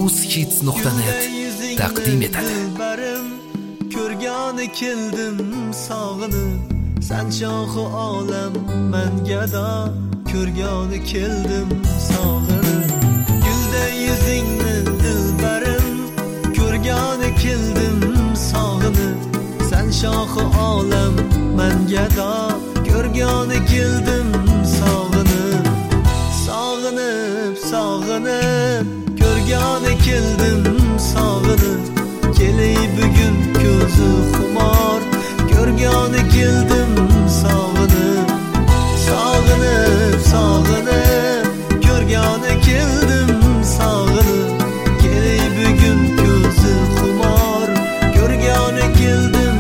ushits.net taqdim etadi. Ko'rgani keldim sog'inib, sen shohi olam men gado. Ko'rgani keldim sog'inib, gulday yuzingni dilbarim. Ko'rgani keldim sog'inib, sen shohi olam men gado. Ko'rgani keldim sog'inib, sog'inib, sog'inib. Ko'rgani keldim sog'inib, kelay bugun ko'zi xumor. Ko'rgani keldim sog'inib, sog'inib, sog'inib. Ko'rgani keldim sog'inib, kelay bugun ko'zi xumor. Ko'rgani keldim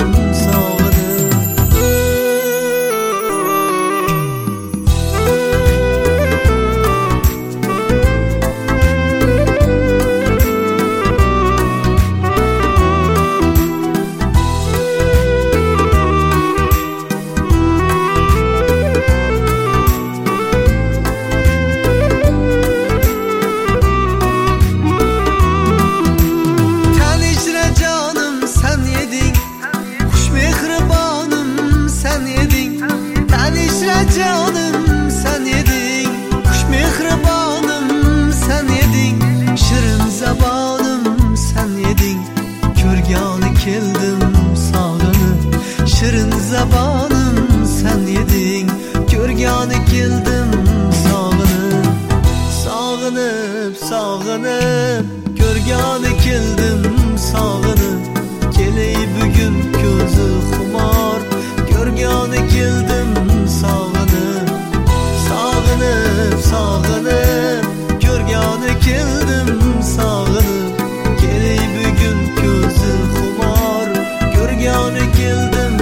canım sen yedin, kuş mihribanım sen yedin, şirin zabanım sen yedin. Ko'rgani keldim sog'inib, şirin zabanım sen yedin. Ko'rgani keldim sog'inib, sog'inib, sog'inib. Ko'rgani keldim sog'inib, kelay bugun ko'zi xumor. Ko'rgani keldim sog'inib, sog'inib, sog'inib. Ko'rgani keldim sog'inib, kelay bugun ko'zi xumor. Ko'rgani keldim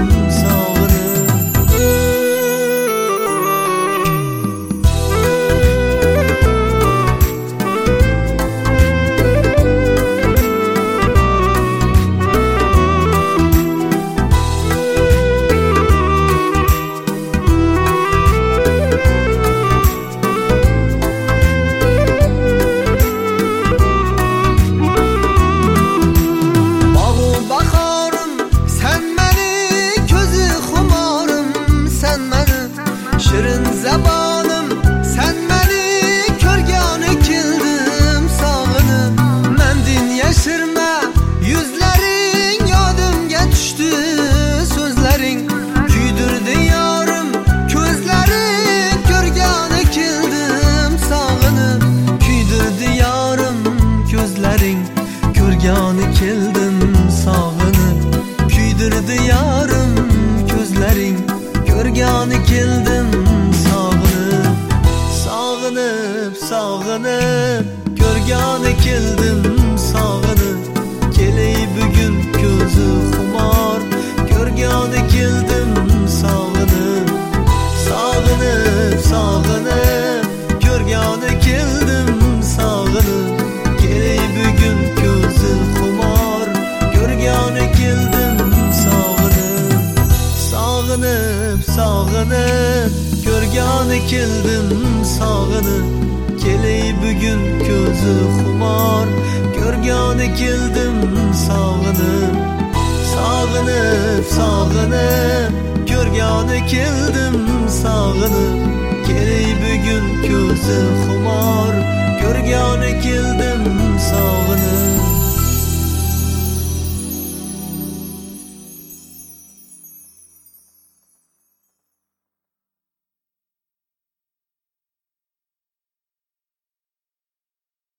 şirin zabanım sen beni. Ko'rgani keldim sog'inib, mendin yashirma yuzlaring. Yodimga tushdi so'zlaring, kuydirdi yorim ko'zlaring. Ko'rgani keldim sog'inib, kuydirdi yorim ko'zlaring. Ko'rgani keldim sog'inib, kuydirdi yorim ko'zlaring. Ko'rgani keldim sog'inib, sog'inib, sog'inib. Ko'rgani keldim sog'inib, kelay bugun ko'zi xumor. Ko'rgani keldim sog'inib, sog'inib, sog'inib. Ko'rgani keldim sog'inib, kelay bugun ko'zi xumor. Ko'rgani keldim sog'inib, sog'inib, sog'inib. Ko'rgani keldim sog'inib, kelay bugun ko'zi xumor. Ko'rgani keldim sog'inib, sog'inib, sog'inib. Ko'rgani keldim sog'inib, kelay bugun ko'zi xumor. Ko'rgani